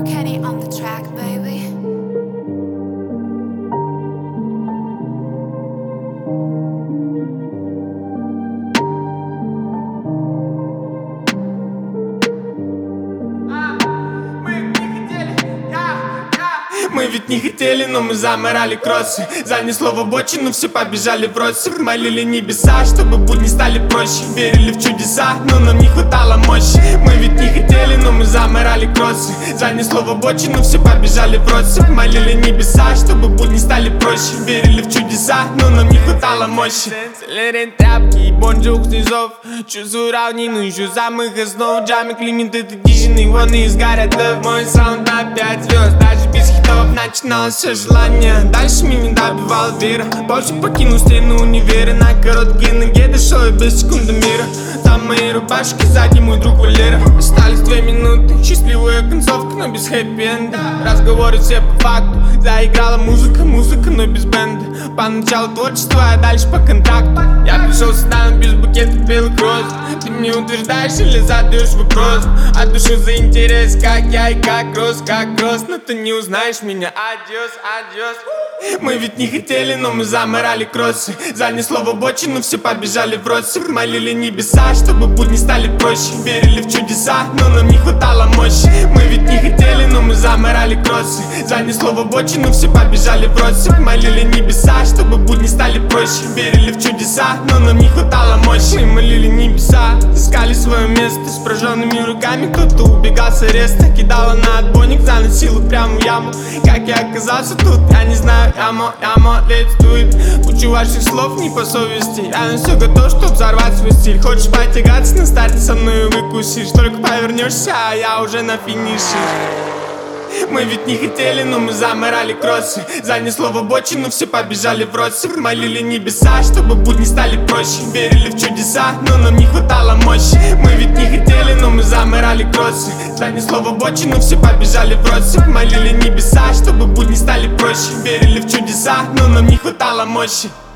Kenny on the track, baby. Мы ведь не хотели, но мы заморали кроссы. Занесло в обочину, все побежали в россыпь. Молили небеса, чтобы будни стали проще. Верили в чудеса, но нам не хватало мощи. Мы ведь не хотели, но мы заморали кроссы. Занесло в обочину, все побежали в россыпь. Молили небеса, чтобы будни стали проще. Верили в чудеса, но нам не хватало мощи. Целые тряпки и бонжук снизов. Чувствую равнину, ищу самых основ. Джами климит, это дичины, вон и сгорят лев. Мой саунд на 5 звезд, даже без хитов. Начиналось все желание, дальше меня добивала вера. Больше покинул стену универа. На короткие ноги дошел и без секунды мира. Там мои рубашки, сзади мой друг Валера. Остались 2 минуты, счастливая концовка, но без хэппи-энда. Разговоры все по факту. Заиграла музыка, но без бенда. Поначалу творчество, а дальше по контракту. Я пришел сюда, но без букета белых роз. Ты мне утверждаешь или задаешь вопрос? От души за интерес, как я и как рос. Но ты не узнаешь меня. Адьос, адьос. Мы ведь не хотели, но мы заморали кроссы. Занесло в обочину, все побежали в россыпь. Молили небеса, чтобы будни стали проще. Верили в чудеса, но нам не хватало мощи. Мы ведь не хотели, но мы заморали кроссы. Занесло в обочину, все побежали в россыпь. Молили небеса, чтобы будни стали проще. Верили в чудеса, но нам не хватало мощи. Мы молили небеса, искали свое место. С прожженными руками кто-то убегал с ареста. Кидала на отбойник, заносила прямо в яму. Как я оказался тут, я не знаю. Ямо, let's do it. Кучу ваших слов не по совести. Я на все готов, чтоб взорвать свой стиль. Хочешь потягаться на старте, со мной выкусишь. Только повернешься, а я уже на финише. Мы ведь не хотели, но мы заморали кроссы. Занесло в обочину, все побежали в россыпь. Молили небеса, чтобы будни стали проще. Верили в чудеса, но нам не хватало мощи. Мы ведь не хотели, но мы заморали кроссы. Занесло в обочину, все побежали в россыпь. Молили небеса, чтобы будни стали проще. Верили в чудеса, но нам не хватало мощи.